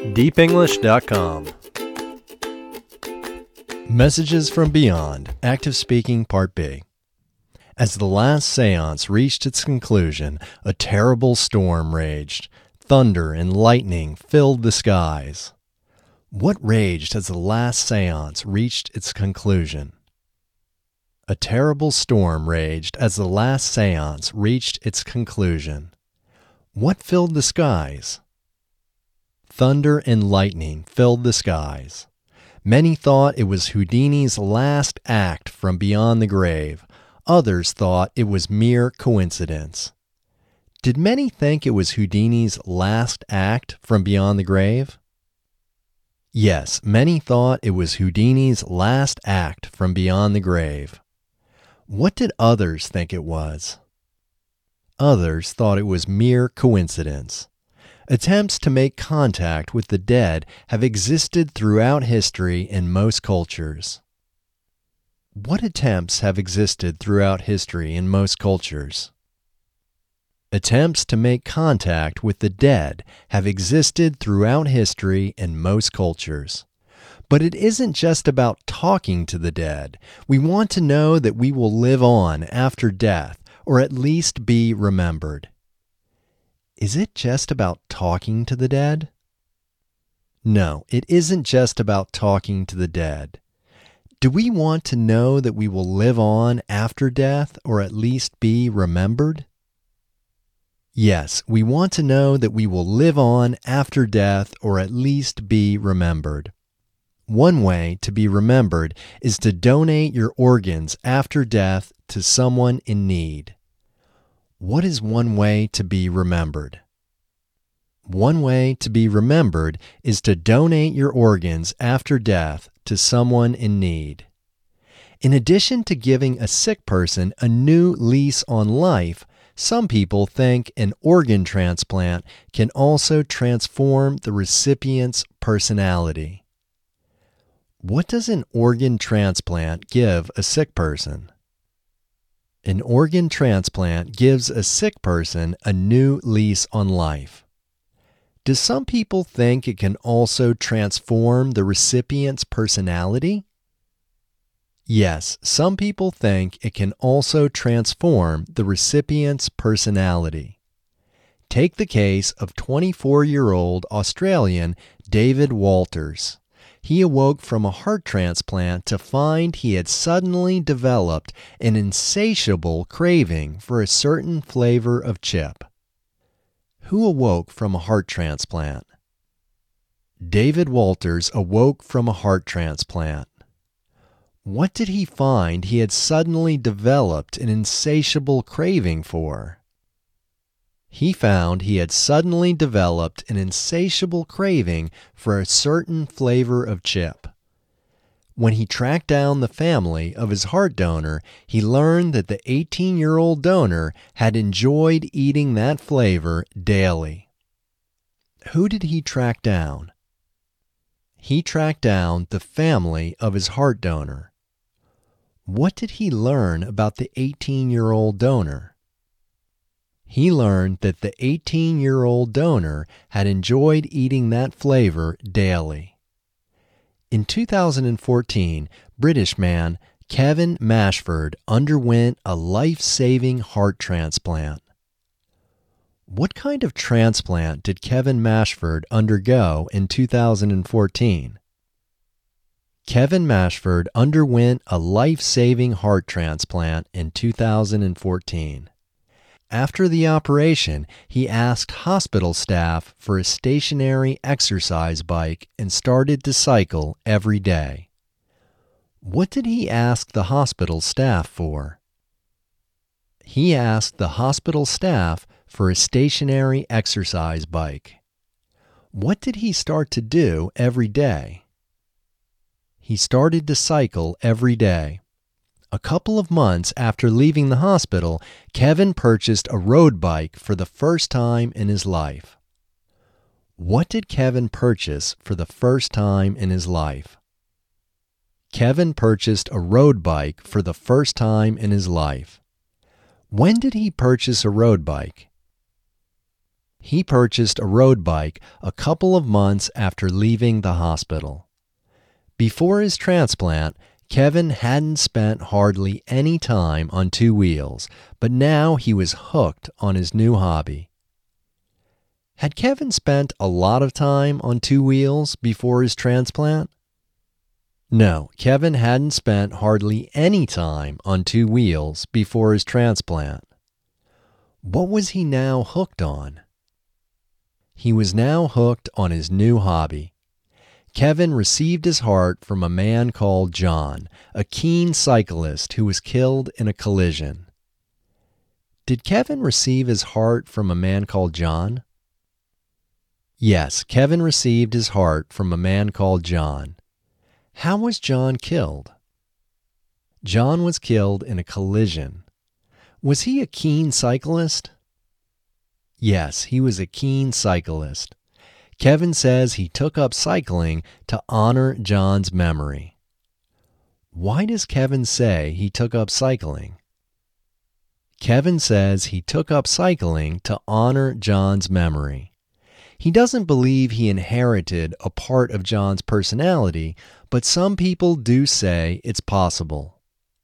deepenglish.com. Messages from Beyond, Active Speaking Part B. As the last seance reached its conclusion, a terrible storm raged. Thunder and lightning filled the skies. What raged as the last seance reached its conclusion? A terrible storm raged as the last seance reached its conclusion. What filled the skies? Thunder and lightning filled the skies. Many thought it was Houdini's last act from beyond the grave. Others thought it was mere coincidence. Did many think it was Houdini's last act from beyond the grave? Yes, many thought it was Houdini's last act from beyond the grave. What did others think it was? Others thought it was mere coincidence. Attempts to make contact with the dead have existed throughout history in most cultures. What attempts have existed throughout history in most cultures? Attempts to make contact with the dead have existed throughout history in most cultures. But it isn't just about talking to the dead. We want to know that we will live on after death, or at least be remembered. Is it just about talking to the dead? No, it isn't just about talking to the dead. Do we want to know that we will live on after death, or at least be remembered? Yes, we want to know that we will live on after death, or at least be remembered. One way to be remembered is to donate your organs after death to someone in need. What is one way to be remembered? One way to be remembered is to donate your organs after death to someone in need. In addition to giving a sick person a new lease on life, some people think an organ transplant can also transform the recipient's personality. What does an organ transplant give a sick person? An organ transplant gives a sick person a new lease on life. Do some people think it can also transform the recipient's personality? Yes, some people think it can also transform the recipient's personality. Take the case of 24-year-old Australian David Walters. He awoke from a heart transplant to find he had suddenly developed an insatiable craving for a certain flavor of chip. Who awoke from a heart transplant? David Walters awoke from a heart transplant. What did he find he had suddenly developed an insatiable craving for? He found he had suddenly developed an insatiable craving for a certain flavor of chip. When he tracked down the family of his heart donor, he learned that the 18-year-old donor had enjoyed eating that flavor daily. Who did he track down? He tracked down the family of his heart donor. What did he learn about the 18-year-old donor? He learned that the 18-year-old donor had enjoyed eating that flavor daily. In 2014, British man Kevin Mashford underwent a life-saving heart transplant. What kind of transplant did Kevin Mashford undergo in 2014? Kevin Mashford underwent a life-saving heart transplant in 2014. After the operation, he asked hospital staff for a stationary exercise bike and started to cycle every day. What did he ask the hospital staff for? He asked the hospital staff for a stationary exercise bike. What did he start to do every day? He started to cycle every day. A couple of months after leaving the hospital, Kevin purchased a road bike for the first time in his life. What did Kevin purchase for the first time in his life? Kevin purchased a road bike for the first time in his life. When did he purchase a road bike? He purchased a road bike a couple of months after leaving the hospital. Before his transplant, Kevin hadn't spent hardly any time on two wheels, but now he was hooked on his new hobby. Had Kevin spent a lot of time on two wheels before his transplant? No, Kevin hadn't spent hardly any time on two wheels before his transplant. What was he now hooked on? He was now hooked on his new hobby. Kevin received his heart from a man called John, a keen cyclist who was killed in a collision. Did Kevin receive his heart from a man called John? Yes, Kevin received his heart from a man called John. How was John killed? John was killed in a collision. Was he a keen cyclist? Yes, he was a keen cyclist. Kevin says he took up cycling to honor John's memory. Why does Kevin say he took up cycling? Kevin says he took up cycling to honor John's memory. He doesn't believe he inherited a part of John's personality, but some people do say it's possible.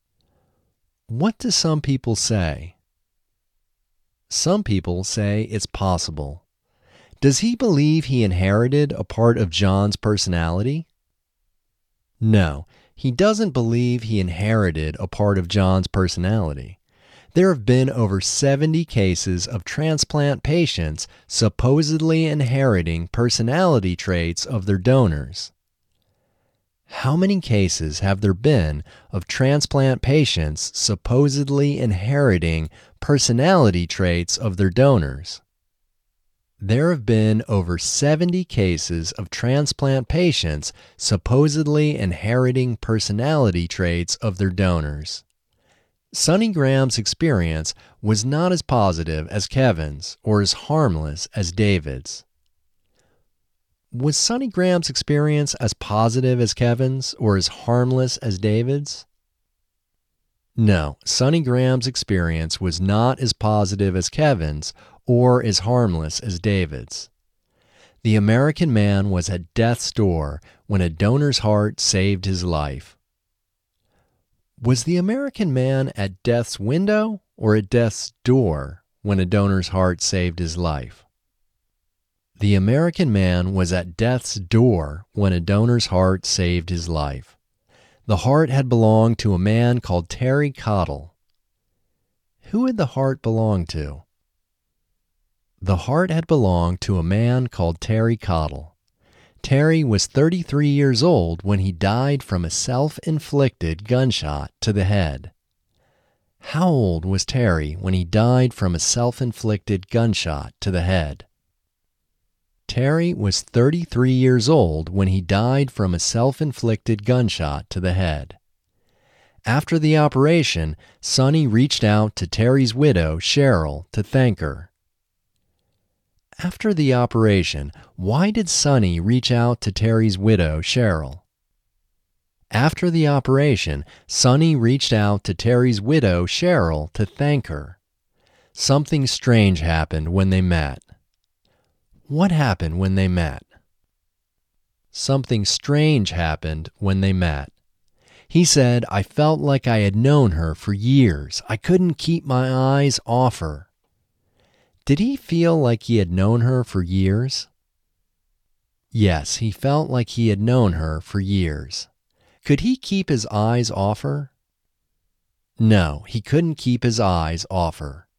What do some people say? Some people say it's possible. Does he believe he inherited a part of John's personality? No, he doesn't believe he inherited a part of John's personality. There have been over 70 cases of transplant patients supposedly inheriting personality traits of their donors. How many cases have there been of transplant patients supposedly inheriting personality traits of their donors? There have been over 70 cases of transplant patients supposedly inheriting personality traits of their donors. Sonny Graham's experience was not as positive as Kevin's or as harmless as David's. Was Sonny Graham's experience as positive as Kevin's or as harmless as David's? No, Sonny Graham's experience was not as positive as Kevin's or as harmless as David's. The American man was at death's door when a donor's heart saved his life. Was the American man at death's window or at death's door when a donor's heart saved his life? The American man was at death's door when a donor's heart saved his life. The heart had belonged to a man called Terry Cottle. Who had the heart belonged to? The heart had belonged to a man called Terry Cottle. Terry was 33 years old when he died from a self-inflicted gunshot to the head. How old was Terry when he died from a self-inflicted gunshot to the head? Terry was 33 years old when he died from a self-inflicted gunshot to the head. After the operation, Sonny reached out to Terry's widow, Cheryl, to thank her. After the operation, why did Sonny reach out to Terry's widow, Cheryl? After the operation, Sonny reached out to Terry's widow, Cheryl, to thank her. Something strange happened when they met. What happened when they met? Something strange happened when they met. He said, "I felt like I had known her for years. I couldn't keep my eyes off her." Did he feel like he had known her for years? Yes, he felt like he had known her for years. Could he keep his eyes off her? No, he couldn't keep his eyes off her.